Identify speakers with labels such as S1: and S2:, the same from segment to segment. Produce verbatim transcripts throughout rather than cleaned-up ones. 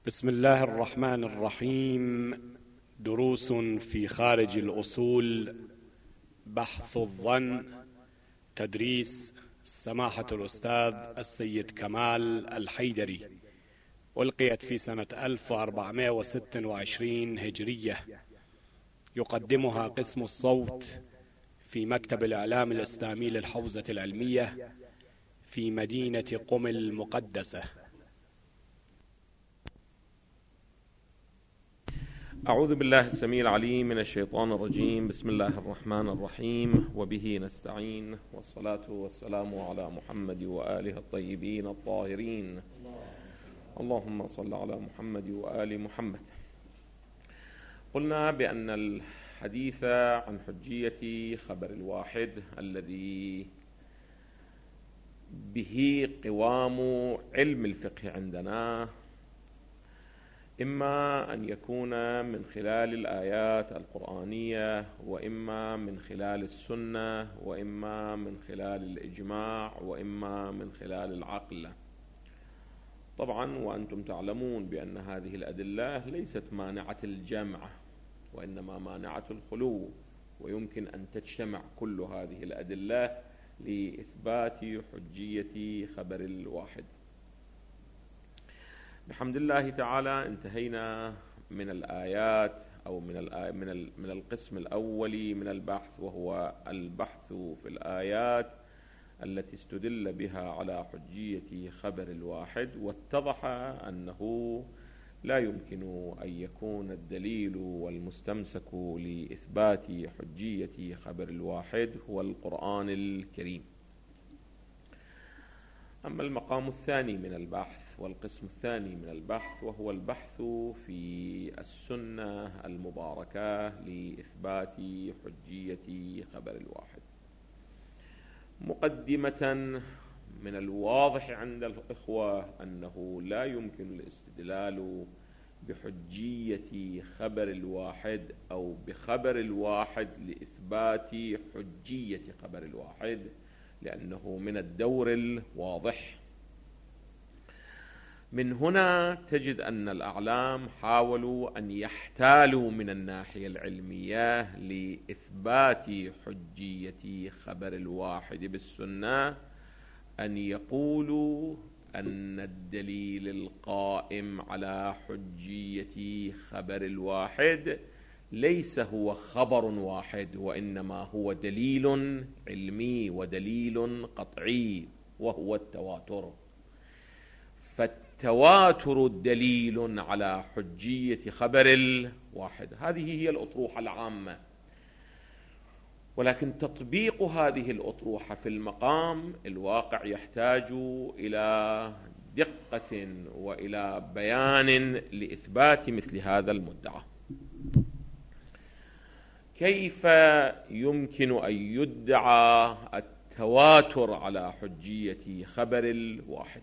S1: بسم الله الرحمن الرحيم. دروس في خارج الأصول، بحث الظن، تدريس سماحة الأستاذ السيد كمال الحيدري، ألقيت في سنة ألف وأربعمائة وستة وعشرين هجرية. يقدمها قسم الصوت في مكتب الإعلام الإسلامي للحوزة العلمية في مدينة قم المقدسة.
S2: أعوذ بالله السميع العليم من الشيطان الرجيم. بسم الله الرحمن الرحيم، وبه نستعين، والصلاة والسلام على محمد وآله الطيبين الطاهرين. اللهم صل على محمد وآل محمد. قلنا بأن الحديث عن حجية خبر الواحد الذي به قوام علم الفقه عندنا إما أن يكون من خلال الآيات القرآنية، وإما من خلال السنة، وإما من خلال الإجماع، وإما من خلال العقل. طبعا وأنتم تعلمون بأن هذه الأدلة ليست مانعة الجمع، وإنما مانعة الخلو، ويمكن أن تجتمع كل هذه الأدلة لإثبات حجية خبر الواحد. بحمد الله تعالى انتهينا من الآيات أو من من من القسم الأول من البحث، وهو البحث في الآيات التي استدل بها على حجية خبر الواحد، واتضح أنه لا يمكن أن يكون الدليل والمستمسك لإثبات حجية خبر الواحد هو القرآن الكريم. أما المقام الثاني من البحث والقسم الثاني من البحث وهو البحث في السنة المباركة لإثبات حجية خبر الواحد. مقدمة، من الواضح عند الإخوة أنه لا يمكن الاستدلال بحجية خبر الواحد أو بخبر الواحد لإثبات حجية خبر الواحد، لأنه من الدور الواضح. من هنا تجد أن الأعلام حاولوا أن يحتالوا من الناحية العلمية لإثبات حجية خبر الواحد بالسنة، أن يقولوا أن الدليل القائم على حجية خبر الواحد ليس هو خبر واحد، وإنما هو دليل علمي ودليل قطعي، وهو التواتر. فالتواتر دليل على حجية خبر الواحد. هذه هي الأطروحة العامة، ولكن تطبيق هذه الأطروحة في المقام الواقع يحتاج إلى دقة وإلى بيان لإثبات مثل هذا المدعى. كيف يمكن أن يدعى التواتر على حجية خبر الواحد؟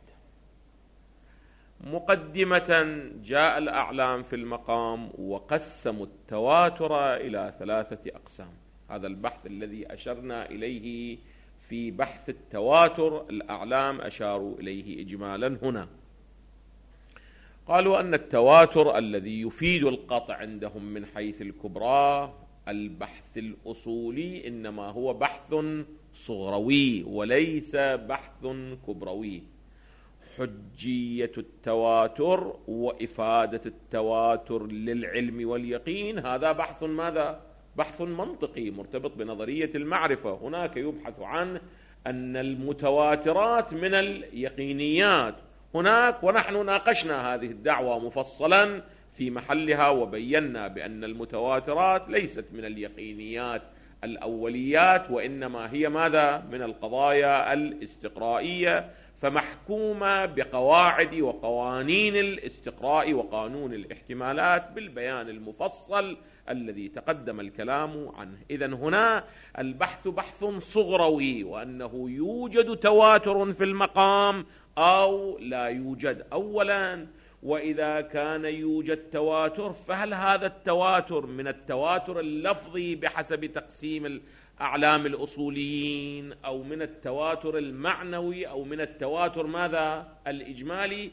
S2: مقدمة، جاء الأعلام في المقام وقسموا التواتر إلى ثلاثة أقسام. هذا البحث الذي أشرنا إليه في بحث التواتر، الأعلام أشاروا إليه إجمالا هنا. قالوا أن التواتر الذي يفيد القطع عندهم من حيث الكبرى البحث الأصولي إنما هو بحث صغروي وليس بحث كبروي. حجية التواتر وإفادة التواتر للعلم واليقين هذا بحث ماذا؟ بحث منطقي مرتبط بنظرية المعرفة. هناك يبحث عن أن المتواترات من اليقينيات هناك، ونحن ناقشنا هذه الدعوة مفصلا في محلها وبينا بأن المتواترات ليست من اليقينيات الأوليات، وإنما هي ماذا؟ من القضايا الاستقرائية، فمحكومة بقواعد وقوانين الاستقراء وقانون الاحتمالات بالبيان المفصل الذي تقدم الكلام عنه. إذن هنا البحث بحث صغروي، وأنه يوجد تواتر في المقام أو لا يوجد. أولا، وإذا كان يوجد تواتر فهل هذا التواتر من التواتر اللفظي بحسب تقسيم الأعلام الأصوليين، أو من التواتر المعنوي، أو من التواتر ماذا؟ الإجمالي؟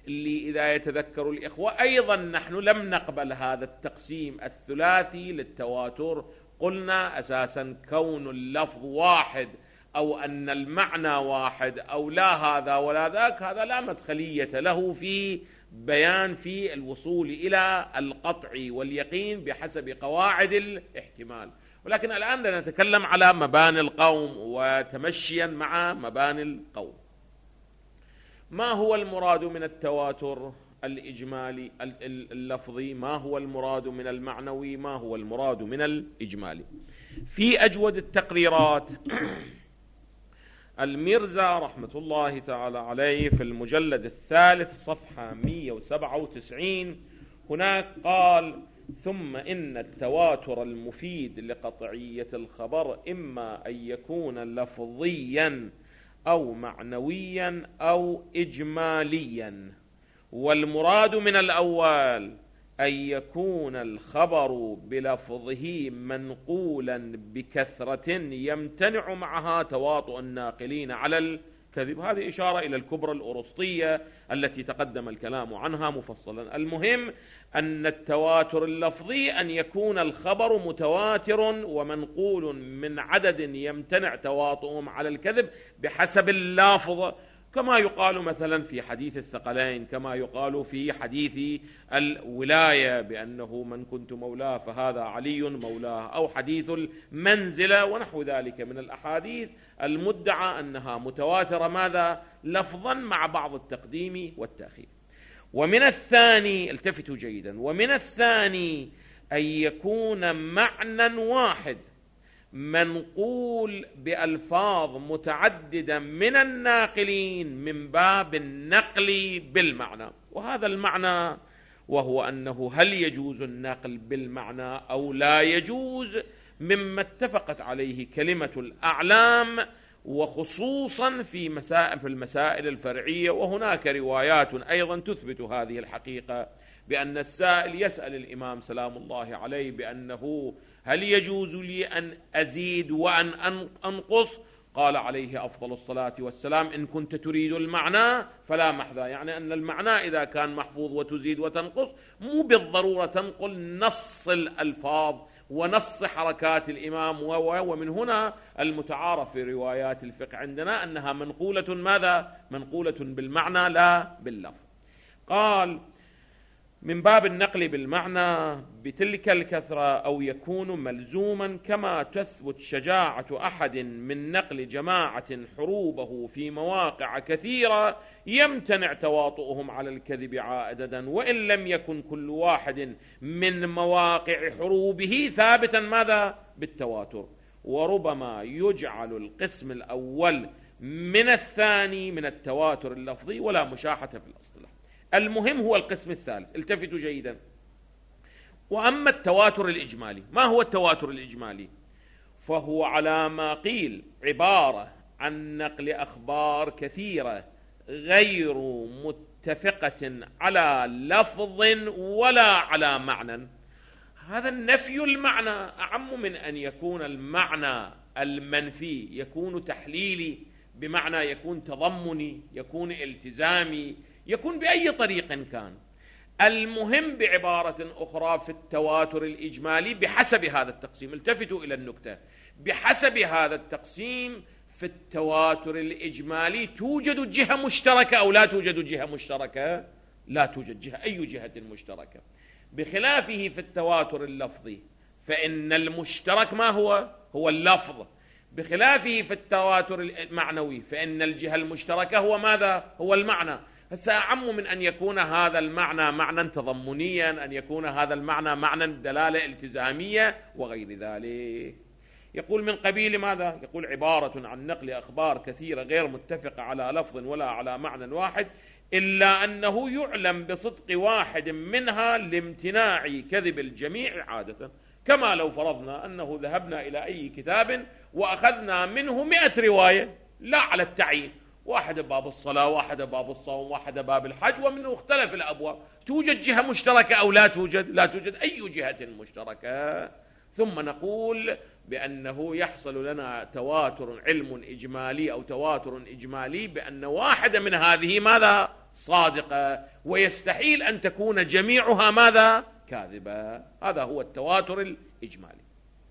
S2: اللي إذا يتذكر الإخوة أيضا نحن لم نقبل هذا التقسيم الثلاثي للتواتر. قلنا أساسا كون اللفظ واحد أو أن المعنى واحد أو لا هذا ولا ذاك، هذا لا مدخلية له في بيان في الوصول إلى القطع واليقين بحسب قواعد الاحتمال. ولكن الآن نتكلم على مباني القوم وتمشيا مع مباني القوم. ما هو المراد من التواتر الإجمالي اللفظي؟ ما هو المراد من المعنوي؟ ما هو المراد من الإجمالي؟ في أجود التقريرات الميرزا رحمة الله تعالى عليه في المجلد الثالث صفحة مئة وسبعة وتسعين هناك قال: ثم إن التواتر المفيد لقطعية الخبر إما أن يكون لفظيا أو معنويا أو إجماليا، والمراد من الأول أن يكون الخبر بلفظه منقولا بكثرة يمتنع معها تواطؤ الناقلين على الكذب. هذه إشارة إلى الكبرى الأرسطية التي تقدم الكلام عنها مفصلا. المهم أن التواتر اللفظي أن يكون الخبر متواتر ومنقول من عدد يمتنع تواطؤهم على الكذب بحسب اللافظ، كما يقال مثلا في حديث الثقلين، كما يقال في حديث الولاية بأنه من كنت مولاه فهذا علي مولاه، أو حديث المنزلة ونحو ذلك من الأحاديث المدعى أنها متواترة ماذا؟ لفظا مع بعض التقديم والتأخير. ومن الثاني، التفتوا جيدا، ومن الثاني أن يكون معنى واحد منقول بألفاظ متعددة من الناقلين من باب النقل بالمعنى. وهذا المعنى وهو أنه هل يجوز النقل بالمعنى أو لا يجوز، مما اتفقت عليه كلمة الأعلام، وخصوصا في مسائل في المسائل الفرعية. وهناك روايات أيضا تثبت هذه الحقيقة، بأن السائل يسأل الإمام سلام الله عليه بأنه هل يجوز لي أن أزيد وأن أنقص؟ قال عليه أفضل الصلاة والسلام: إن كنت تريد المعنى فلا محذى. يعني أن المعنى إذا كان محفوظ وتزيد وتنقص مو بالضرورة تنقل نص الألفاظ ونص حركات الإمام. ومن هنا المتعارف في روايات الفقه عندنا أنها منقولة ماذا؟ منقولة بالمعنى لا باللفظ. قال: من باب النقل بالمعنى بتلك الكثرة، أو يكون ملزوما كما تثبت شجاعة أحد من نقل جماعة حروبه في مواقع كثيرة يمتنع تواطؤهم على الكذب عاددا، وإن لم يكن كل واحد من مواقع حروبه ثابتا ماذا؟ بالتواتر. وربما يجعل القسم الأول من الثاني من التواتر اللفظي، ولا مشاحة في الاصطلاح. المهم هو القسم الثالث، التفتوا جيدا. وأما التواتر الإجمالي، ما هو التواتر الإجمالي؟ فهو على ما قيل عبارة عن نقل أخبار كثيرة غير متفقة على لفظ ولا على معنى. هذا النفي المعنى أعم من أن يكون المعنى المنفي يكون تحليلي، بمعنى يكون تضمني، يكون التزامي، يكون بأي طريق كان. المهم بعبارة أخرى في التواتر الإجمالي بحسب هذا التقسيم، التفتوا إلى النكتة، بحسب هذا التقسيم في التواتر الإجمالي توجد جهة مشتركة أو لا توجد جهة مشتركة؟ لا توجد جهة، أي جهة مشتركة. بخلافه في التواتر اللفظي فإن المشترك ما هو؟ هو اللفظ. بخلافه في التواتر المعنوي فإن الجهة المشتركة هو ماذا؟ هو المعنى. فسأعم من أن يكون هذا المعنى معنى تضمنيا، أن يكون هذا المعنى معنى دلالة التزامية وغير ذلك. يقول من قبيل ماذا؟ يقول عبارة عن نقل أخبار كثيرة غير متفقة على لفظ ولا على معنى واحد، إلا أنه يعلم بصدق واحد منها لامتناع كذب الجميع عادة. كما لو فرضنا أنه ذهبنا إلى أي كتاب وأخذنا منه مئة رواية، لا على التعيين، واحد باب الصلاة، واحد باب الصوم، واحد باب الحج، ومنه اختلف الأبواب. توجد جهة مشتركة أو لا توجد؟ لا توجد أي جهة مشتركة. ثم نقول بأنه يحصل لنا تواتر علم إجمالي أو تواتر إجمالي بأن واحدة من هذه ماذا صادقة، ويستحيل أن تكون جميعها ماذا كاذبة. هذا هو التواتر الإجمالي.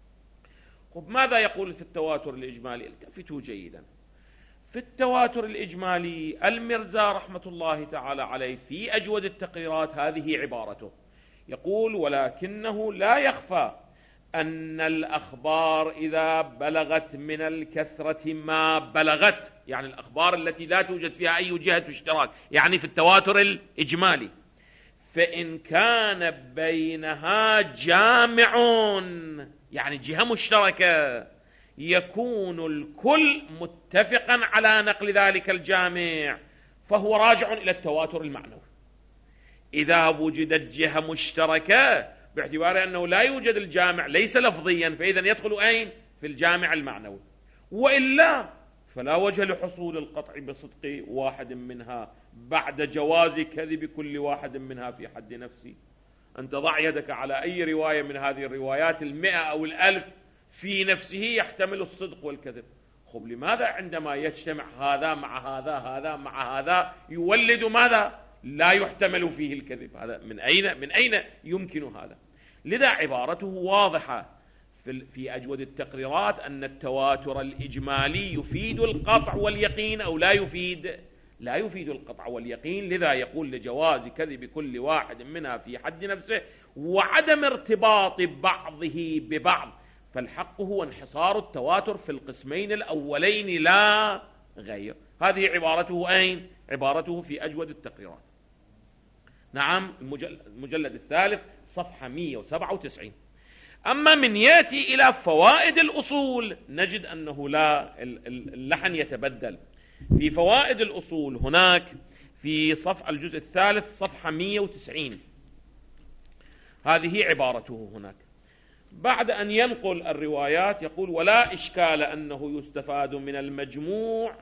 S2: طب ماذا يقول في التواتر الإجمالي؟ التفتوا جيدا. في التواتر الإجمالي المرزا رحمة الله تعالى عليه في أجود التقريرات هذه عبارته، يقول: ولكنه لا يخفى أن الأخبار إذا بلغت من الكثرة ما بلغت، يعني الأخبار التي لا توجد فيها أي جهة اشتراك، يعني في التواتر الإجمالي، فإن كان بينها جامع، يعني جهة مشتركة، يكون الكل متفقا على نقل ذلك الجامع، فهو راجع إلى التواتر المعنوي. إذا وجدت جهة مشتركة باعتبار أنه لا يوجد الجامع ليس لفظيا، فإذا يدخل أين؟ في الجامع المعنوي، وإلا فلا وجه لحصول القطع بصدق واحد منها بعد جواز كذب كل واحد منها في حد نفسه. أنت ضع يدك على أي رواية من هذه الروايات المئة أو الألف في نفسه يحتمل الصدق والكذب. خب لماذا عندما يجتمع هذا مع هذا هذا مع هذا يولد ماذا؟ لا يحتمل فيه الكذب. هذا من أين من أين يمكن هذا؟ لذا عبارته واضحة في أجود التقريرات أن التواتر الإجمالي يفيد القطع واليقين أو لا يفيد لا يفيد القطع واليقين. لذا يقول لجواز كذب كل واحد منها في حد نفسه وعدم ارتباط بعضه ببعض، فالحق هو انحصار التواتر في القسمين الأولين لا غير. هذه عبارته أين؟ عبارته في أجود التقريرات. نعم، المجلد الثالث صفحة مئة وسبعة وتسعين. أما من يأتي إلى فوائد الأصول نجد أنه لا، اللحن يتبدل. في فوائد الأصول هناك في صفحة الجزء الثالث صفحة مئة وتسعين، هذه عبارته هناك بعد أن ينقل الروايات يقول: ولا إشكال أنه يستفاد من المجموع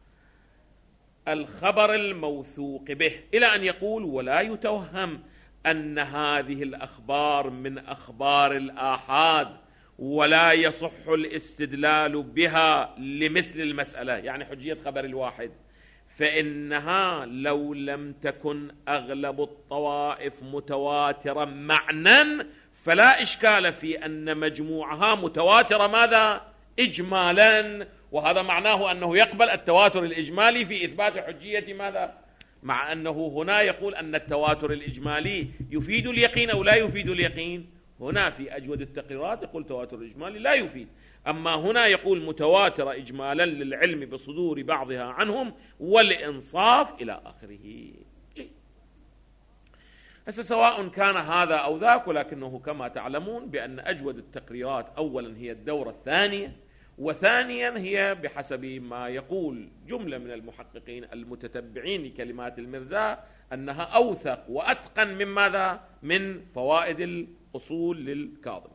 S2: الخبر الموثوق به، إلى أن يقول: ولا يتوهم أن هذه الأخبار من أخبار الآحاد ولا يصح الاستدلال بها لمثل المسألة، يعني حجية خبر الواحد، فإنها لو لم تكن أغلب الطوائف متواترة معنى فلا إشكال في أن مجموعها متواترة ماذا؟ إجمالا. وهذا معناه أنه يقبل التواتر الإجمالي في إثبات حجية ماذا؟ مع أنه هنا يقول أن التواتر الإجمالي يفيد اليقين أو لا يفيد اليقين. هنا في أجود التقريرات يقول تواتر الإجمالي لا يفيد، أما هنا يقول متواتر إجمالا للعلم بصدور بعضها عنهم والإنصاف إلى آخره. جيد. هسه سواء كان هذا أو ذاك، ولكنه كما تعلمون بأن أجود التقريرات أولا هي الدورة الثانية، وثانيا هي بحسب ما يقول جملة من المحققين المتتبعين لكلمات المرزا أنها أوثق وأتقن من ماذا؟ من فوائد الأصول للكاظم.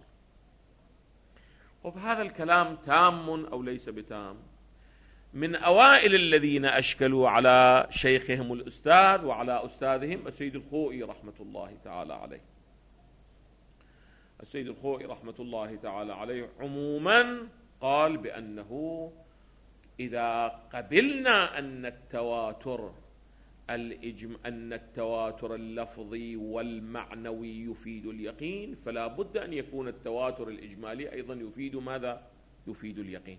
S2: وهذا الكلام تام أو ليس بتام؟ من أوائل الذين أشكلوا على شيخهم الأستاذ وعلى أستاذهم السيد الخوئي رحمة الله تعالى عليه. السيد الخوئي رحمة الله تعالى عليه عموما قال بأنه إذا قبلنا أن التواتر الإجم... أن التواتر اللفظي والمعنوي يفيد اليقين، فلا بد أن يكون التواتر الإجمالي أيضا يفيد ماذا؟ يفيد اليقين.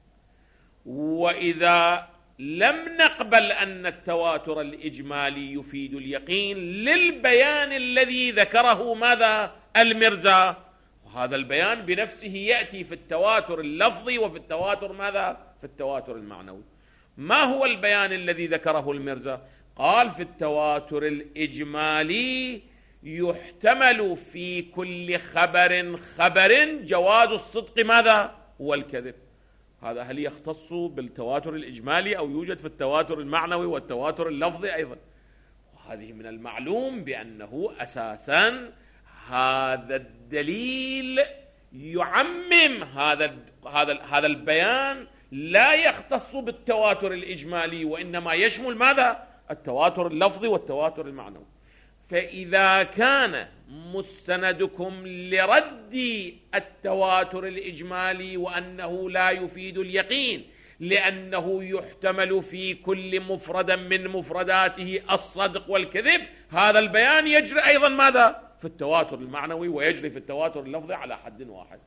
S2: وإذا لم نقبل أن التواتر الإجمالي يفيد اليقين للبيان الذي ذكره ماذا؟ المرزا، وهذا البيان بنفسه يأتي في التواتر اللفظي وفي التواتر ماذا؟ في التواتر المعنوي. ما هو البيان الذي ذكره المرزا؟ قال: في التواتر الإجمالي يحتمل في كل خبر خبر جواز الصدق ماذا؟ والكذب. هذا هل يختص بالتواتر الإجمالي أو يوجد في التواتر المعنوي والتواتر اللفظي أيضا؟ وهذه من المعلوم بأنه أساسا هذا الدليل يعمم هذا هذا هذا البيان لا يختص بالتواتر الإجمالي، وإنما يشمل ماذا؟ التواتر اللفظي والتواتر المعنوي. فإذا كان مستندكم لرد التواتر الإجمالي وأنه لا يفيد اليقين لأنه يحتمل في كل مفرد من مفرداته الصدق والكذب، هذا البيان يجري أيضا ماذا؟ في التواتر المعنوي ويجري في التواتر اللفظي على حد واحد.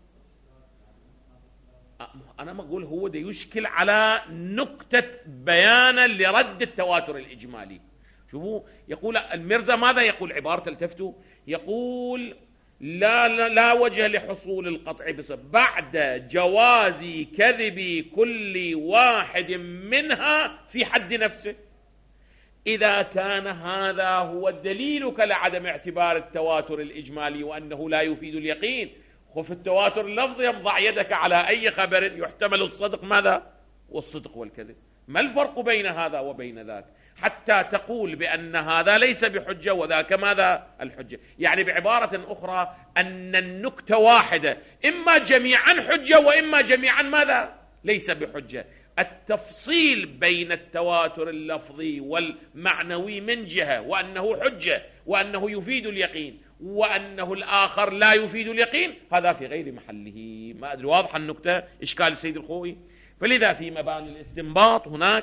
S2: أنا ما أقول هو ده يشكل على نكتة بيانا لرد التواتر الإجمالي. شوفوا يقول المرزا ماذا يقول؟ عبارة التفتوا يقول لا, لا, لا وجه لحصول القطع بسبب بعد جواز كذب كل واحد منها في حد نفسه. إذا كان هذا هو دليلك لعدم اعتبار التواتر الإجمالي وأنه لا يفيد اليقين، خف التواتر اللفظي يضع يدك على أي خبر يحتمل الصدق ماذا؟ والصدق والكذب. ما الفرق بين هذا وبين ذاك حتى تقول بأن هذا ليس بحجة وذاك ماذا؟ الحجة. يعني بعبارة أخرى أن النكتة واحدة، إما جميعا حجة وإما جميعا ماذا؟ ليس بحجة. التفصيل بين التواتر اللفظي والمعنوي من جهة وأنه حجة وأنه يفيد اليقين وأنه الآخر لا يفيد اليقين، هذا في غير محله. ما أدري واضح النكتة إشكال السيد الخوئي؟ فلذا في مباني الاستنباط هناك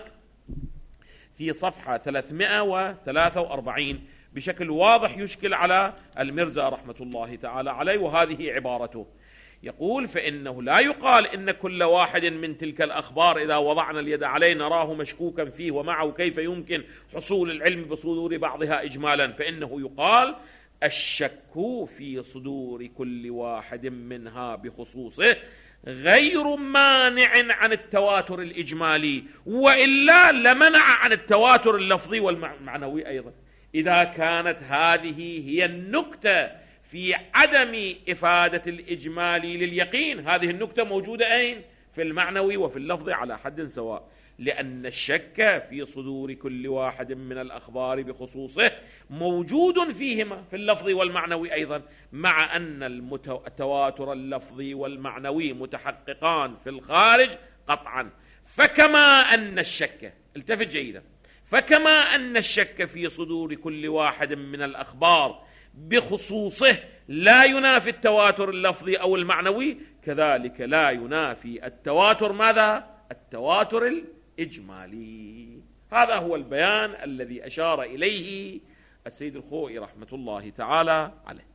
S2: في صفحة ثلاثمائة وثلاثة وأربعين بشكل واضح يشكل على المرزا رحمة الله تعالى عليه، وهذه عبارته. يقول فإنه لا يقال إن كل واحد من تلك الأخبار إذا وضعنا اليد عليه نراه مشكوكا فيه ومعه كيف يمكن حصول العلم بصدور بعضها إجمالا، فإنه يقال الشك في صدور كل واحد منها بخصوصه غير مانع عن التواتر الإجمالي، وإلا لمنع عن التواتر اللفظي والمعنوي أيضا. إذا كانت هذه هي النكتة في عدم إفادة الإجمالي لليقين، هذه النكتة موجودة أين؟ في المعنوي وفي اللفظ على حد سواء، لأن الشك في صدور كل واحد من الأخبار بخصوصه موجود فيهما في اللفظ والمعنوي أيضا، مع أن التواتر اللفظي والمعنوي متحققان في الخارج قطعا. فكما أن الشك، التفت جيدا، فكما أن الشك في صدور كل واحد من الأخبار بخصوصه لا ينافي التواتر اللفظي أو المعنوي، كذلك لا ينافي التواتر ماذا؟ التواتر الإجمالي. هذا هو البيان الذي أشار إليه السيد الخوئي رحمة الله تعالى عليه.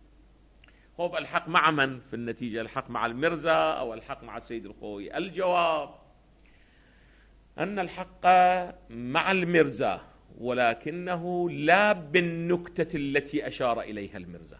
S2: خب الحق مع من في النتيجة؟ الحق مع المرزا أو الحق مع السيد الخوئي؟ الجواب أن الحق مع المرزا، ولكنه لا بالنكتة التي أشار إليها المرزا.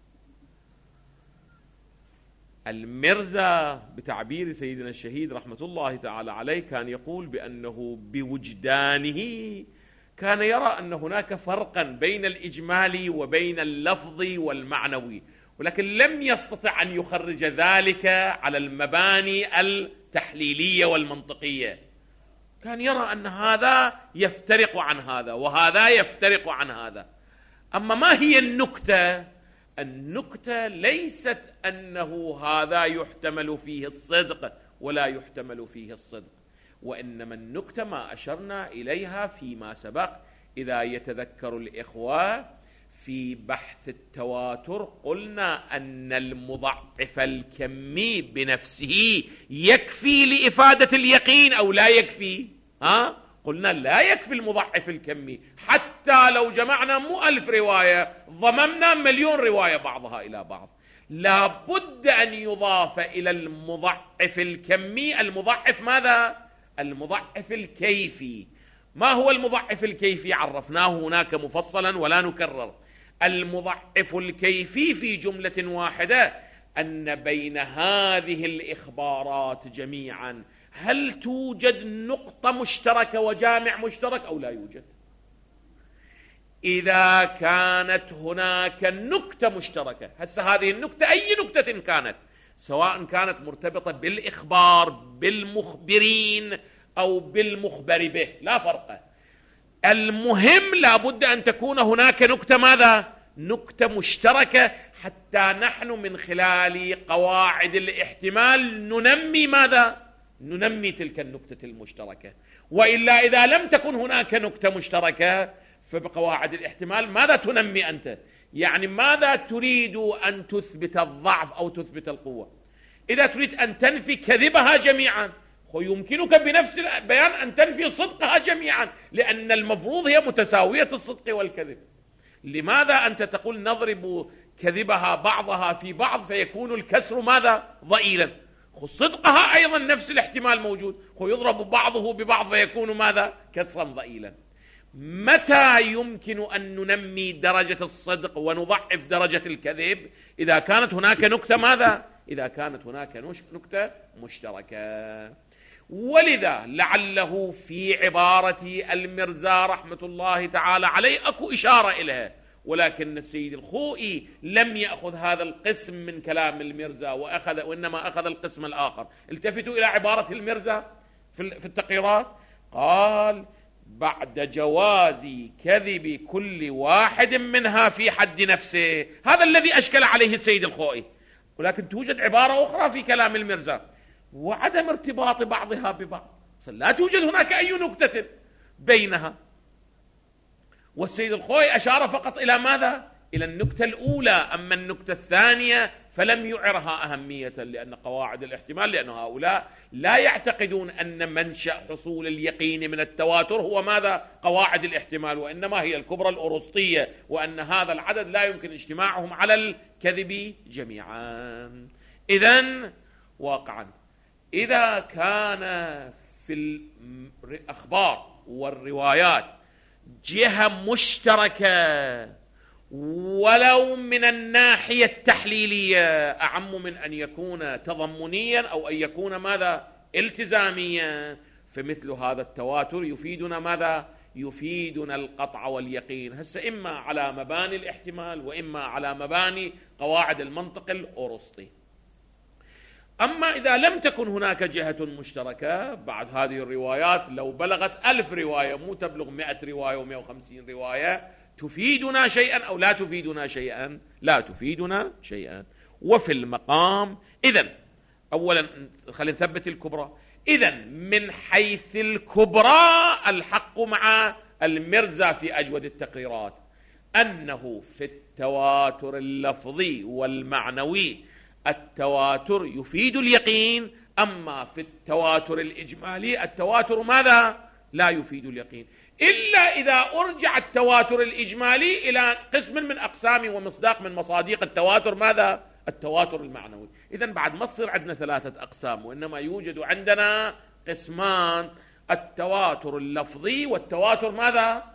S2: المرزا بتعبير سيدنا الشهيد رحمة الله تعالى عليه كان يقول بأنه بوجدانه كان يرى أن هناك فرقا بين الإجمالي وبين اللفظي والمعنوي، ولكن لم يستطع أن يخرج ذلك على المباني التحليلية والمنطقية. كان يرى أن هذا يفترق عن هذا وهذا يفترق عن هذا. أما ما هي النكتة؟ النكتة ليست أنه هذا يحتمل فيه الصدق ولا يحتمل فيه الصدق، وإنما النكتة ما أشرنا إليها فيما سبق. إذا يتذكر الإخوة في بحث التواتر قلنا أن المضعف الكمي بنفسه يكفي لإفادة اليقين أو لا يكفي؟ ها؟ قلنا لا يكفي المضعف الكمي، حتى لو جمعنا مو ألف رواية ضممنا مليون رواية بعضها إلى بعض، لا بد أن يضاف إلى المضعف الكمي المضعف ماذا؟ المضعف الكيفي. ما هو المضعف الكيفي؟ عرفناه هناك مفصلا ولا نكرر. المضعف الكيفي في جملة واحدة أن بين هذه الإخبارات جميعا هل توجد نقطة مشتركة وجامع مشترك أو لا يوجد؟ إذا كانت هناك نكتة مشتركة، هسه هذه النكتة أي نكتة كانت، سواء كانت مرتبطة بالإخبار بالمخبرين أو بالمخبر به، لا فرق. المهم لابد أن تكون هناك نكتة ماذا؟ نكتة مشتركة، حتى نحن من خلال قواعد الاحتمال ننمي ماذا؟ ننمي تلك النكتة المشتركة. وإلا إذا لم تكن هناك نكتة مشتركة فبقواعد الاحتمال ماذا تنمي أنت؟ يعني ماذا تريد أن تثبت الضعف أو تثبت القوة؟ إذا تريد أن تنفي كذبها جميعا ويمكنك بنفس البيان أن تنفي صدقها جميعا، لأن المفروض هي متساوية الصدق والكذب. لماذا أنت تقول نضرب كذبها بعضها في بعض فيكون الكسر ماذا؟ ضئيلا. صدقها أيضا نفس الاحتمال موجود، ويضرب بعضه ببعض فيكون ماذا؟ كسرا ضئيلا. متى يمكن أن ننمي درجة الصدق ونضعف درجة الكذب؟ إذا كانت هناك نكتة ماذا؟ إذا كانت هناك نكتة مشتركة. ولذا لعله في عبارة المرزا رحمة الله تعالى عليه أكو إشارة إليها، ولكن السيد الخوئي لم يأخذ هذا القسم من كلام المرزا وأخذ وإنما أخذ القسم الآخر. التفتوا إلى عبارة المرزا في التقريرات، قال: بعد جواز كذب كل واحد منها في حد نفسه. هذا الذي أشكل عليه السيد الخوئي، ولكن توجد عبارة أخرى في كلام المرزا: وعدم ارتباط بعضها ببعض، لا توجد هناك أي نكتة بينها. والسيد الخوئي أشار فقط إلى ماذا؟ إلى النكتة الأولى. أما النكتة الثانية فلم يعرها أهمية، لأن قواعد الاحتمال، لأن هؤلاء لا يعتقدون أن منشأ حصول اليقين من التواتر هو ماذا؟ قواعد الاحتمال، وإنما هي الكبرى الأرسطية، وأن هذا العدد لا يمكن اجتماعهم على الكذب جميعا. إذن واقعا إذا كان في الأخبار والروايات جهة مشتركة ولو من الناحية التحليلية أعم من أن يكون تضمنيا أو أن يكون ماذا؟ التزاميا، فمثل هذا التواتر يفيدنا ماذا؟ يفيدنا القطع واليقين، هسه إما على مباني الاحتمال وإما على مباني قواعد المنطق الأرسطي. أما إذا لم تكن هناك جهة مشتركة، بعد هذه الروايات لو بلغت ألف رواية، مو تبلغ مئة رواية ومئة وخمسين رواية، تفيدنا شيئا أو لا تفيدنا شيئا؟ لا تفيدنا شيئا. وفي المقام إذن أولا خلينا نثبت الكبرى. إذن من حيث الكبرى الحق مع المرزا في أجود التقريرات، أنه في التواتر اللفظي والمعنوي التواتر يفيد اليقين، أما في التواتر الإجمالي التواتر ماذا؟ لا يفيد اليقين، إلا إذا أرجع التواتر الإجمالي إلى قسم من أقسام ومصداق من مصاديق التواتر ماذا؟ التواتر المعنوي. إذن بعد ما تصير عندنا ثلاثة أقسام، وإنما يوجد عندنا قسمان: التواتر اللفظي والتواتر ماذا؟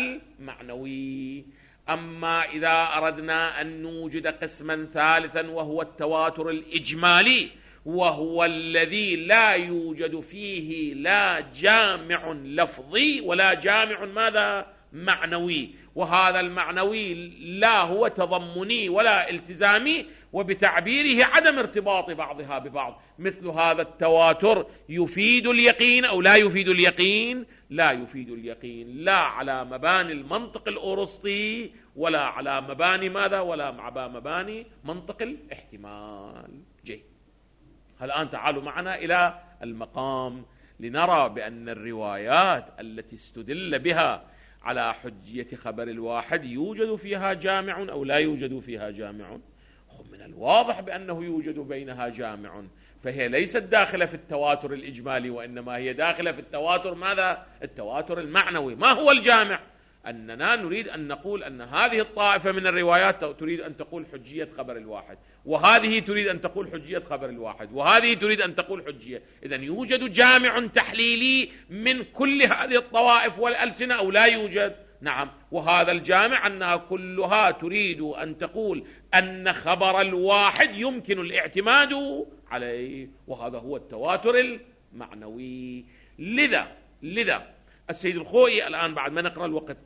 S2: المعنوي. أما إذا أردنا أن نوجد قسما ثالثا وهو التواتر الإجمالي، وهو الذي لا يوجد فيه لا جامع لفظي ولا جامع ماذا؟ معنوي، وهذا المعنوي لا هو تضمني ولا التزامي، وبتعبيره عدم ارتباط بعضها ببعض. مثل هذا التواتر يفيد اليقين أو لا يفيد اليقين؟ لا يفيد اليقين، لا على مباني المنطق الأرسطي ولا على مباني ماذا؟ ولا على مباني منطق الاحتمال. جيد، الآن تعالوا معنا إلى المقام لنرى بأن الروايات التي استدل بها على حجية خبر الواحد يوجد فيها جامع أو لا يوجد فيها جامع. من الواضح بأنه يوجد بينها جامع، فهي ليست داخلة في التواتر الإجمالي، وإنما هي داخلة في التواتر ماذا؟ التواتر المعنوي. ما هو الجامع؟ أننا نريد أن نقول أن هذه الطائفة من الروايات تريد أن تقول حجية خبر الواحد، وهذه تريد أن تقول حجية خبر الواحد، وهذه تريد أن تقول حجية. إذن يوجد جامع تحليلي من كل هذه الطوائف والألسنة أو لا يوجد؟ نعم. وهذا الجامع أنها كلها تريد أن تقول أن خبر الواحد يمكن الاعتماد عليه، وهذا هو التواتر المعنوي. لذا لذا السيد الخوئي الآن بعد ما نقرأ الوقت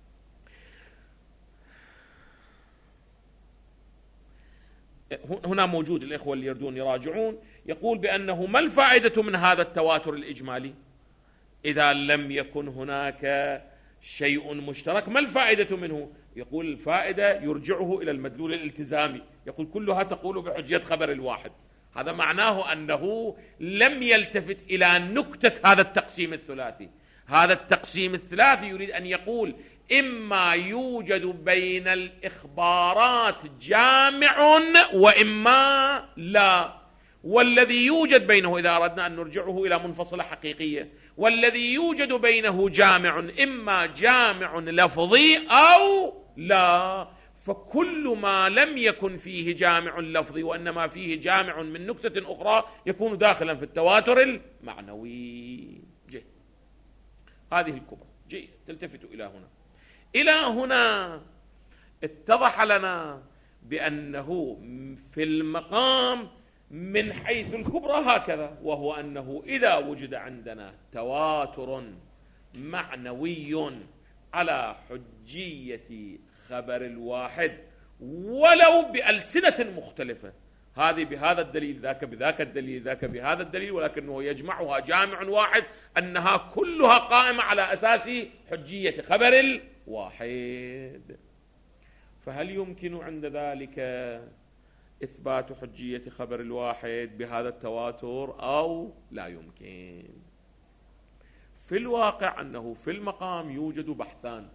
S2: هنا موجود، الإخوة اللي يردون يراجعون، يقول بأنه ما الفائدة من هذا التواتر الإجمالي إذا لم يكن هناك شيء مشترك؟ ما الفائدة منه؟ يقول الفائدة يرجعه إلى المدلول الالتزامي، يقول كلها تقول بحجية خبر الواحد. هذا معناه أنه لم يلتفت إلى نكتة هذا التقسيم الثلاثي، هذا التقسيم الثلاثي يريد أن يقول إما يوجد بين الإخبارات جامع وإما لا، والذي يوجد بينه إذا أردنا أن نرجعه إلى منفصلة حقيقية، والذي يوجد بينه جامع إما جامع لفظي أو لا. فكل ما لم يكن فيه جامع لفظي وإنما فيه جامع من نكتة أخرى يكون داخلا في التواتر المعنوي. جيد، هذه الكبرى. جيد، تلتفت إلى هنا. إلى هنا اتضح لنا بأنه في المقام من حيث الكبرى هكذا، وهو أنه إذا وجد عندنا تواتر معنوي على حجية خبر الواحد ولو بألسنة مختلفة، هذه بهذا الدليل، ذاك بذاك الدليل، ذاك بهذا الدليل، ولكنه يجمعها جامع واحد أنها كلها قائمة على أساس حجية خبر الواحد. فهل يمكن عند ذلك إثبات حجية خبر الواحد بهذا التواتر أو لا يمكن؟ في الواقع أنه في المقام يوجد بحثان.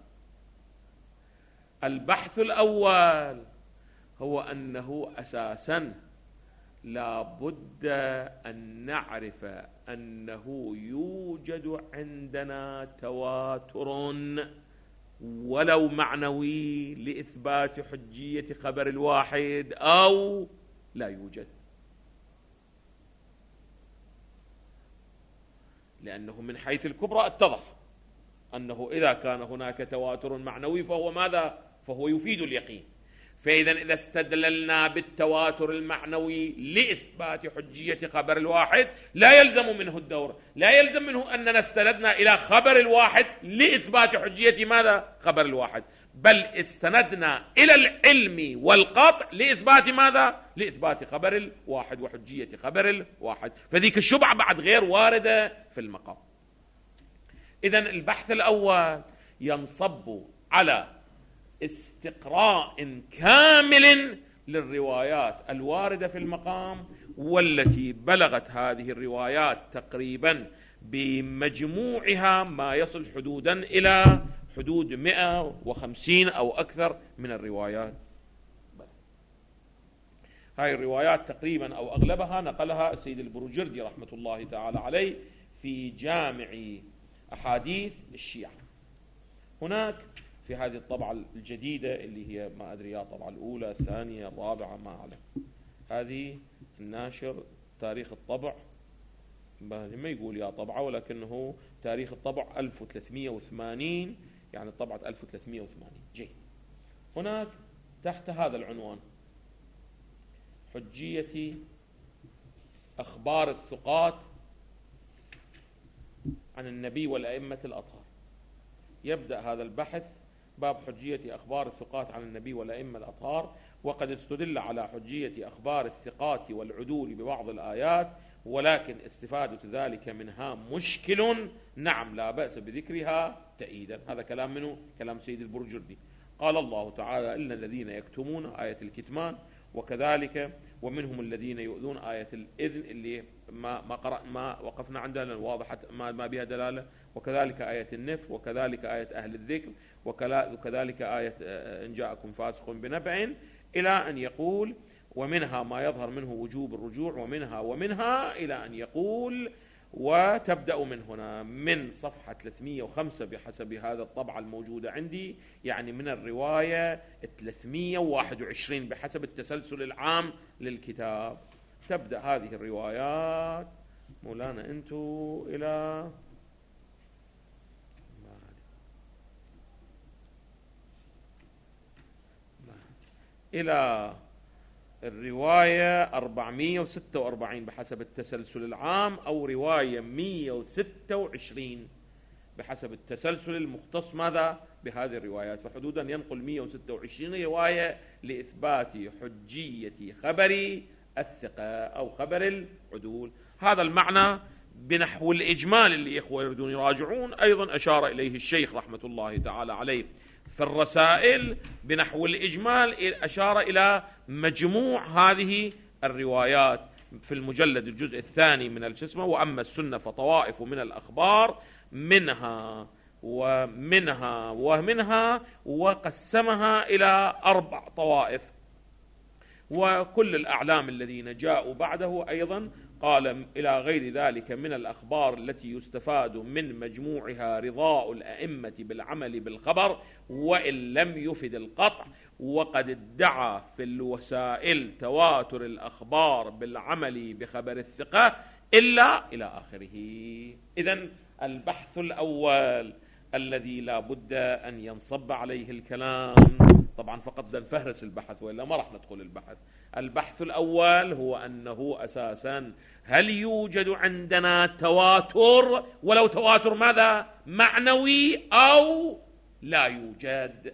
S2: البحث الأول هو أنه أساساً لا بد أن نعرف أنه يوجد عندنا تواتر ولو معنوي لإثبات حجية خبر الواحد أو لا يوجد، لأنه من حيث الكبرى اتضح أنه إذا كان هناك تواتر معنوي فهو ماذا؟ فهو يفيد اليقين. فإذا إذا استدللنا بالتواتر المعنوي لإثبات حجية خبر الواحد لا يلزم منه الدور، لا يلزم منه أننا استندنا إلى خبر الواحد لإثبات حجية ماذا؟ خبر الواحد، بل استندنا إلى العلم والقطع لإثبات ماذا؟ لإثبات خبر الواحد وحجية خبر الواحد. فذيك الشبعة بعد غير واردة في المقام. إذن البحث الأول ينصب على استقراء كامل للروايات الواردة في المقام، والتي بلغت هذه الروايات تقريبا بمجموعها ما يصل حدودا إلى حدود مئة وخمسين أو أكثر من الروايات. هاي الروايات تقريبا أو أغلبها نقلها السيد البروجردي رحمة الله تعالى عليه في جامع أحاديث الشيعة. هناك في هذه الطبعة الجديدة اللي هي ما أدري يا الطبعة الأولى الثانية الرابعة ما أعلم، هذه الناشر تاريخ الطبع ما يقول يا طبعة، ولكنه تاريخ الطبع ألف وثلاثمئة وثمانين، يعني طبعة ألف وثلاثمئة وثمانين. جيد، هناك تحت هذا العنوان حجية أخبار الثقات عن النبي والأئمة الأطهار. يبدأ هذا البحث باب حجية أخبار الثقات عن النبي والأئمة الأطهار، وقد استدل على حجية أخبار الثقات والعدول ببعض الآيات، ولكن استفادة ذلك منها مشكل، نعم لا بأس بذكرها تأييدا. هذا كلام منه، كلام سيد البرجردي. قال الله تعالى إلا الذين يكتمون آية الكتمان، وكذلك ومنهم الذين يؤذون آية الإذن اللي ما ما قرأ ما وقفنا عندها واضحة ما ما بها دلالة، وكذلك آية النفر، وكذلك آية أهل الذكر، وكذلك آية إن جاءكم فاسق بنبأ، إلى أن يقول ومنها ما يظهر منه وجوب الرجوع، ومنها ومنها إلى أن يقول وتبدأ من هنا من صفحة ثلاثمئة وخمسة بحسب هذا الطبعة الموجودة عندي، يعني من الرواية ثلاثمئة وواحد وعشرين بحسب التسلسل العام للكتاب. تبدأ هذه الروايات مولانا أنتو إلى إلى الرواية أربعمئة وستة وأربعين بحسب التسلسل العام، أو رواية مئة وستة وعشرين بحسب التسلسل المختص ماذا بهذه الروايات. فحدودا ينقل مئة وستة وعشرين رواية لإثبات حجية خبر الثقة أو خبر العدول. هذا المعنى بنحو الإجمال اللي إخوة يريدون يراجعون أيضا أشار إليه الشيخ رحمة الله تعالى عليه في الرسائل، بنحو الإجمال أشار إلى مجموع هذه الروايات في المجلد الجزء الثاني من الجسمة. وأما السنة فطوائف من الأخبار منها ومنها ومنها، وقسمها إلى أربع طوائف. وكل الأعلام الذين جاءوا بعده أيضا قال إلى غير ذلك من الأخبار التي يستفاد من مجموعها رضاء الأئمة بالعمل بالخبر وإن لم يفد القطع، وقد ادعى في الوسائل تواتر الأخبار بالعمل بخبر الثقة إلا إلى آخره. إذن البحث الأول الذي لا بد أن ينصب عليه الكلام، طبعا فقط نفهرس البحث وإلا ما راح ندخل البحث. البحث الأول هو أنه أساسا هل يوجد عندنا تواتر، ولو تواتر ماذا؟ معنوي أو لا يوجد.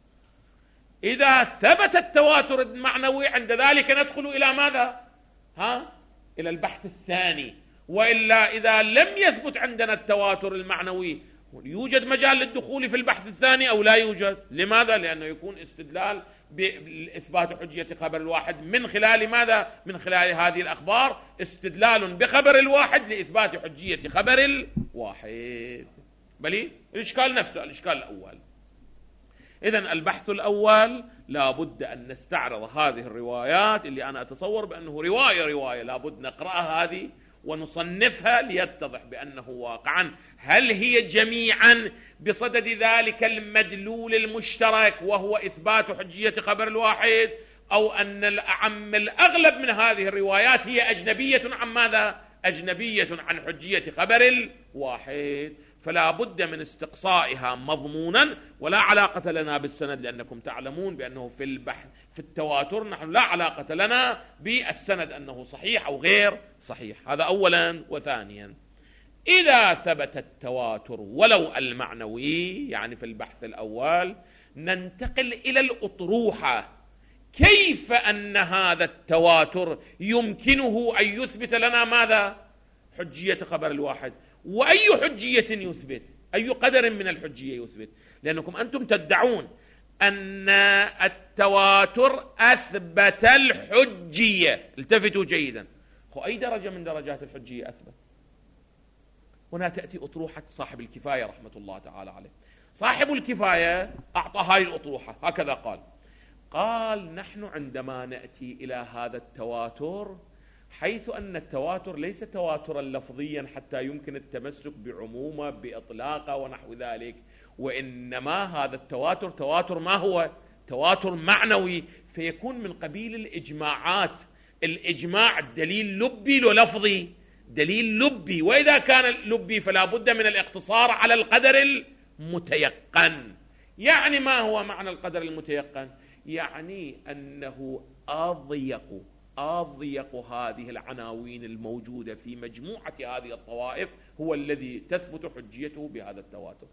S2: إذا ثبت التواتر المعنوي عند ذلك ندخل إلى ماذا؟ ها؟ إلى البحث الثاني. وإلا إذا لم يثبت عندنا التواتر المعنوي يوجد مجال للدخول في البحث الثاني أو لا يوجد؟ لماذا؟ لأنه يكون استدلال بإثبات حجية خبر الواحد من خلال ماذا؟ من خلال هذه الأخبار، استدلال بخبر الواحد لإثبات حجية خبر الواحد. بلي الإشكال نفسه الإشكال الأول. إذن البحث الأول لا بد أن نستعرض هذه الروايات اللي أنا أتصور بأنه رواية رواية لا بد نقرأها هذه ونصنفها ليتضح بأنه واقعا هل هي جميعا بصدد ذلك المدلول المشترك وهو إثبات حجية خبر الواحد، أو أن الأعم الأغلب من هذه الروايات هي أجنبية عن ماذا؟ أجنبية عن حجية خبر الواحد. فلا بد من استقصائها مضمونا، ولا علاقة لنا بالسند، لأنكم تعلمون بأنه في البحث في التواتر نحن لا علاقة لنا بالسند أنه صحيح أو غير صحيح. هذا أولا. وثانيا إذا ثبت التواتر ولو المعنوي، يعني في البحث الأول ننتقل إلى الأطروحة، كيف أن هذا التواتر يمكنه أن يثبت لنا ماذا؟ حجية خبر الواحد. وأي حجية يثبت؟ أي قدر من الحجية يثبت؟ لأنكم أنتم تدعون أن التواتر أثبت الحجية. التفتوا جيدا، أي درجة من درجات الحجية أثبت؟ هنا تأتي أطروحة صاحب الكفاية رحمة الله تعالى عليه. صاحب الكفاية أعطى هذه الأطروحة، هكذا قال قال نحن عندما نأتي إلى هذا التواتر، حيث أن التواتر ليس تواترا لفظيا حتى يمكن التمسك بعمومه بإطلاقه ونحو ذلك، وإنما هذا التواتر تواتر ما هو؟ تواتر معنوي، فيكون من قبيل الإجماعات. الإجماع دليل لبي للفظي، دليل لبي، وإذا كان لبي فلا بد من الاقتصار على القدر المتيقن. يعني ما هو معنى القدر المتيقن؟ يعني أنه أضيق أضيق هذه العناوين الموجودة في مجموعة هذه الطوائف هو الذي تثبت حجيته بهذا التواتر.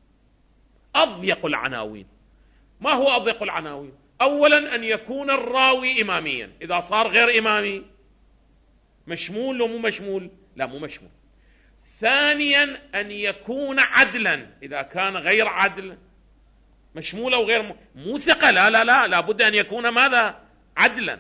S2: أضيق العناوين. ما هو أضيق العناوين؟ أولا أن يكون الراوي إماميا، إذا صار غير إمامي مشمول لو مو مشمول؟ لا مو مشمول. ثانيا أن يكون عدلا، إذا كان غير عدل مشمول أو غير مو ثقة، لا لا لا لابد أن يكون ماذا؟ عدلا.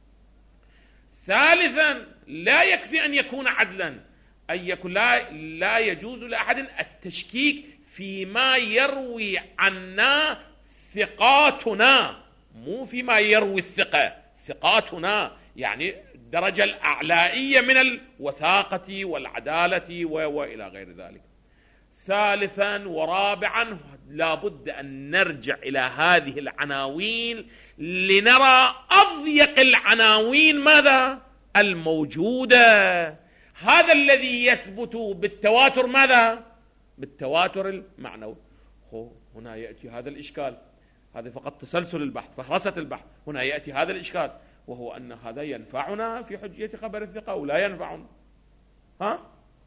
S2: ثالثا لا يكفي أن يكون عدلا، أن يكون لا, لا يجوز لأحد التشكيك فيما يروي عنا ثقاتنا، مو فيما يروي الثقة، ثقاتنا يعني الدرجة الأعلائية من الوثاقة والعدالة وإلى غير ذلك. ثالثا ورابعا لا بد أن نرجع إلى هذه العناوين لنرى أضيق العناوين ماذا؟ الموجودة. هذا الذي يثبت بالتواتر ماذا؟ بالتواتر المعنوي. هنا يأتي هذا الإشكال، هذا فقط تسلسل البحث، فهرسة البحث. هنا يأتي هذا الإشكال، وهو أن هذا ينفعنا في حجية خبر الثقة ولا ينفعنا؟ ها؟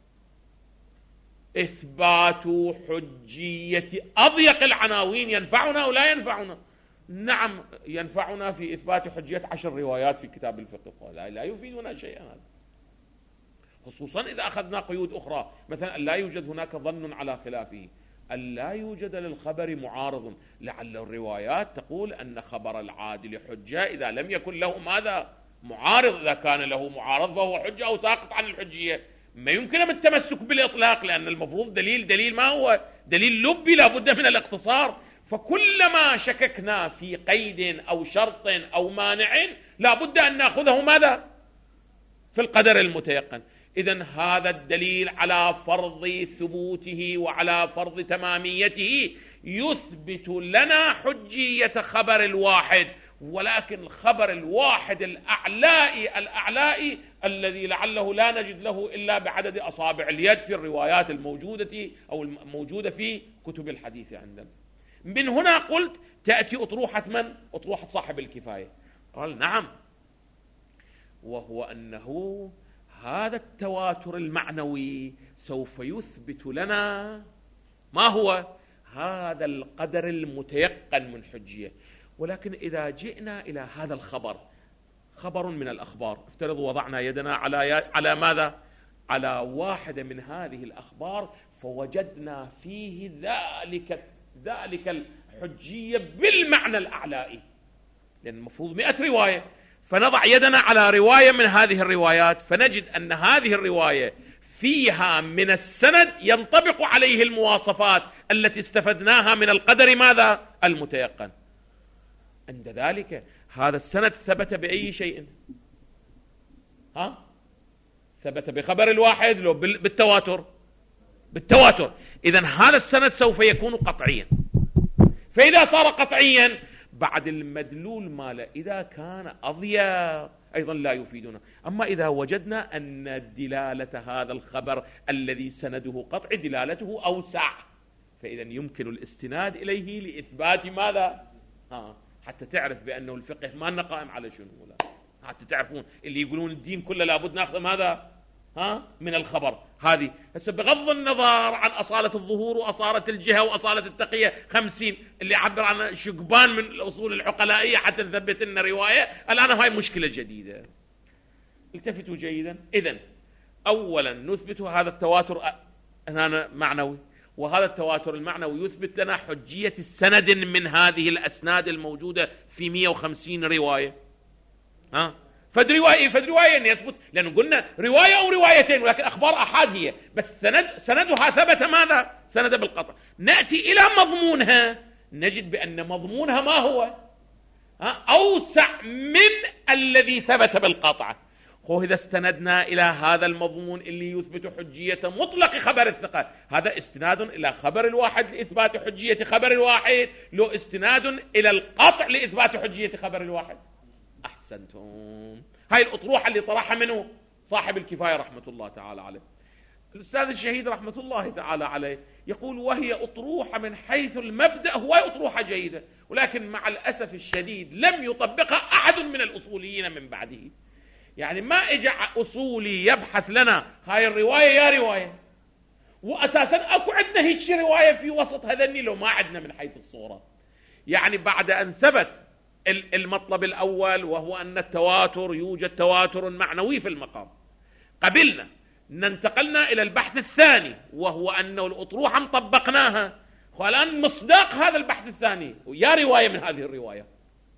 S2: إثبات حجية أضيق العناوين ينفعنا أو لا ينفعنا؟ نعم ينفعنا في إثبات حجية عشر روايات في كتاب الفقه، لا, لا يفيدنا شيئا هذا، خصوصا إذا أخذنا قيود أخرى، مثلا لا يوجد هناك ظن على خلافه، أن لا يوجد للخبر معارض. لعل الروايات تقول أن خبر العادل حجة إذا لم يكن له ماذا؟ معارض. إذا كان له معارض فهو حجة أو ساقط عن الحجية. ما يمكن التمسك بالإطلاق، لأن المفروض دليل دليل ما هو دليل لبي، لا بد من الاقتصار. فكلما شككنا في قيد أو شرط أو مانع لا بد أن نأخذه ماذا؟ في القدر المتيقن. إذن هذا الدليل على فرض ثبوته وعلى فرض تماميته يثبت لنا حجية خبر الواحد، ولكن الخبر الواحد الأعلائي الأعلائي الذي لعله لا نجد له إلا بعدد أصابع اليد في الروايات الموجودة أو الموجودة في كتب الحديث عندنا. من هنا قلت تأتي أطروحة من؟ أطروحة صاحب الكفاية. قال نعم، وهو أنه هذا التواتر المعنوي سوف يثبت لنا ما هو هذا القدر المتيقن من حجية. ولكن إذا جئنا إلى هذا الخبر، خبر من الأخبار، افترض وضعنا يدنا على على ماذا؟ على واحدة من هذه الأخبار فوجدنا فيه ذلك ذلك الحجية بالمعنى الأعلائي، لأن المفروض مئة رواية، فنضع يدنا على رواية من هذه الروايات فنجد أن هذه الرواية فيها من السند ينطبق عليه المواصفات التي استفدناها من القدر ماذا؟ المتيقن. عند ذلك هذا السند ثبت بأي شيء؟ ها؟ ثبت بخبر الواحد لو بالتواتر؟ بالتواتر. إذن هذا السند سوف يكون قطعيا. فإذا صار قطعيا بعد المدلول ماله إذا كان أضيق أيضا لا يفيدنا. أما إذا وجدنا أن دلالة هذا الخبر الذي سنده قطع دلالته أوسع، فإذا يمكن الاستناد إليه لإثبات ماذا؟ ها، حتى تعرف بأنه الفقه ما لنا قائم على شنو، لا حتى تعرفون اللي يقولون الدين كله لابد ناخذ ماذا؟ ها، من الخبر. هذه هسه بغض النظر عن أصالة الظهور وأصالة الجهة وأصالة التقية خمسين اللي عبر عن شقبان من الأصول العقلائية حتى نثبت لنا رواية. الآن هاي مشكلة جديدة. التفتوا جيدا. إذن أولا نثبت هذا التواتر هنا معنوي، وهذا التواتر المعنوي يثبت لنا حجية السند من هذه الأسناد الموجودة في مئة وخمسين رواية. ها، فد رواية فد رواية أن يثبت، لأنه قلنا رواية أو روايتين ولكن أخبار أحاد هي، بس سند سندها ثبت ماذا؟ سند بالقطع. نأتي إلى مضمونها نجد بأن مضمونها ما هو؟ ها، أوسع من الذي ثبت بالقطع. هو إذا استندنا إلى هذا المضمون اللي يثبت حجية مطلق خبر الثقة، هذا استناد إلى خبر الواحد لإثبات حجية خبر الواحد، لو استناد إلى القطع لإثبات حجية خبر الواحد. أحسنتم. هاي الأطروحة اللي طرحها منه صاحب الكفاية رحمة الله تعالى عليه. الأستاذ الشهيد رحمة الله تعالى عليه يقول وهي أطروحة من حيث المبدأ هو أطروحة جيدة، ولكن مع الأسف الشديد لم يطبقها أحد من الأصوليين من بعده. يعني ما إجا أصولي يبحث لنا هاي الرواية يا رواية، وأساسا أكو عندنا هيك رواية في وسط هذني لو ما عندنا من حيث الصورة. يعني بعد أن ثبت المطلب الأول وهو أن التواتر يوجد تواتر معنوي في المقام، قبلنا ننتقلنا إلى البحث الثاني وهو أنه الأطروحة مطبقناها، والآن مصداق هذا البحث الثاني يا رواية من هذه الرواية.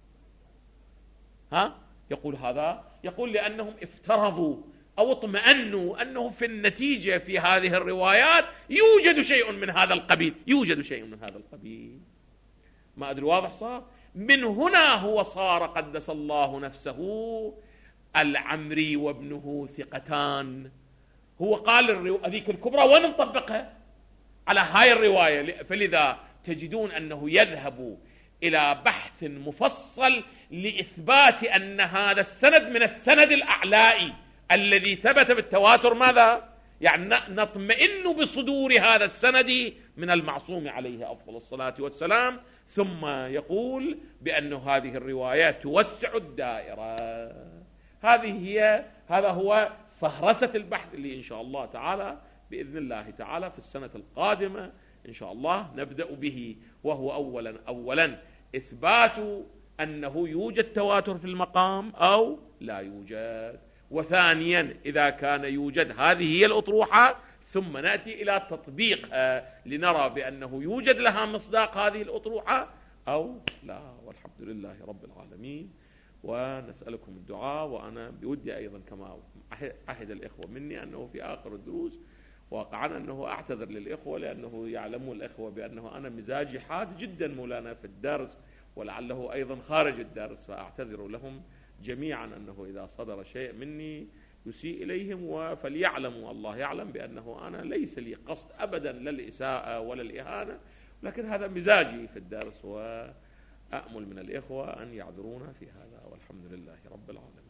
S2: ها، يقول هذا يقول لأنهم افترضوا أو اطمأنوا أنه في النتيجة في هذه الروايات يوجد شيء من هذا القبيل، يوجد شيء من هذا القبيل. ما أدري واضح صار؟ من هنا هو صار قدس الله نفسه العمري وابنه ثقتان. هو قال هذيك الكبرى وين نطبقها؟ على هاي الرواية. فلذا تجدون أنه يذهب إلى بحث مفصل لإثبات أن هذا السند من السند الأعلائي الذي ثبت بالتواتر ماذا؟ يعني نطمئن بصدور هذا السند من المعصوم عليه أفضل الصلاة والسلام. ثم يقول بأن هذه الرواية توسع الدائرة. هذه هي هذا هو فهرسة البحث اللي إن شاء الله تعالى بإذن الله تعالى في السنة القادمة إن شاء الله نبدأ به، وهو أولا أولا إثبات أنه يوجد تواتر في المقام أو لا يوجد، وثانيا إذا كان يوجد هذه هي الأطروحة، ثم نأتي إلى تطبيقها لنرى بأنه يوجد لها مصداق هذه الأطروحة أو لا. والحمد لله رب العالمين، ونسألكم الدعاء. وأنا بودي أيضا كما عهد الإخوة مني أنه في آخر الدروس واقعا أنه أعتذر للإخوة، لأنه يعلمون الإخوة بأنه أنا مزاجي حاد جدا مولانا في الدرس ولعله أيضا خارج الدرس، فأعتذر لهم جميعا أنه إذا صدر شيء مني يسيء إليهم، فليعلموا الله يعلم بأنه أنا ليس لي قصد أبدا لا الإساءة ولا الإهانة، لكن هذا مزاجي في الدرس، وأأمل من الإخوة أن يعذرونا في هذا، والحمد لله رب العالمين.